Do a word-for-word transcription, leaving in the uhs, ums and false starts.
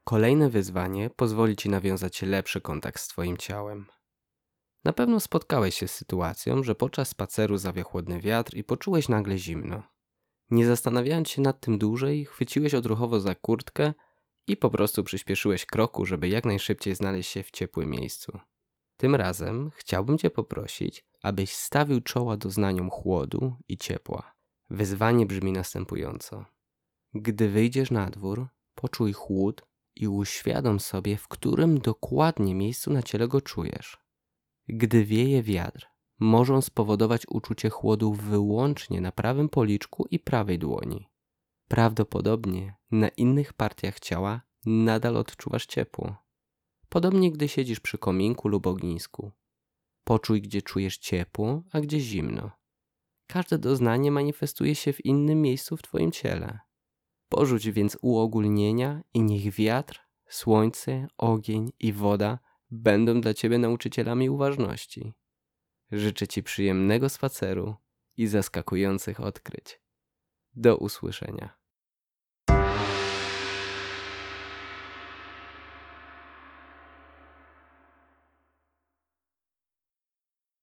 Kolejne wyzwanie pozwoli Ci nawiązać lepszy kontakt z Twoim ciałem. Na pewno spotkałeś się z sytuacją, że podczas spaceru zawiał chłodny wiatr i poczułeś nagle zimno. Nie zastanawiając się nad tym dłużej, chwyciłeś odruchowo za kurtkę i po prostu przyspieszyłeś kroku, żeby jak najszybciej znaleźć się w ciepłym miejscu. Tym razem chciałbym Cię poprosić, abyś stawił czoła doznaniom chłodu i ciepła. Wyzwanie brzmi następująco. Gdy wyjdziesz na dwór, poczuj chłód i uświadom sobie, w którym dokładnie miejscu na ciele go czujesz. Gdy wieje wiatr, może on spowodować uczucie chłodu wyłącznie na prawym policzku i prawej dłoni. Prawdopodobnie na innych partiach ciała nadal odczuwasz ciepło. Podobnie gdy siedzisz przy kominku lub ognisku. Poczuj, gdzie czujesz ciepło, a gdzie zimno. Każde doznanie manifestuje się w innym miejscu w Twoim ciele. Porzuć więc uogólnienia i niech wiatr, słońce, ogień i woda będą dla Ciebie nauczycielami uważności. Życzę Ci przyjemnego spaceru i zaskakujących odkryć. Do usłyszenia.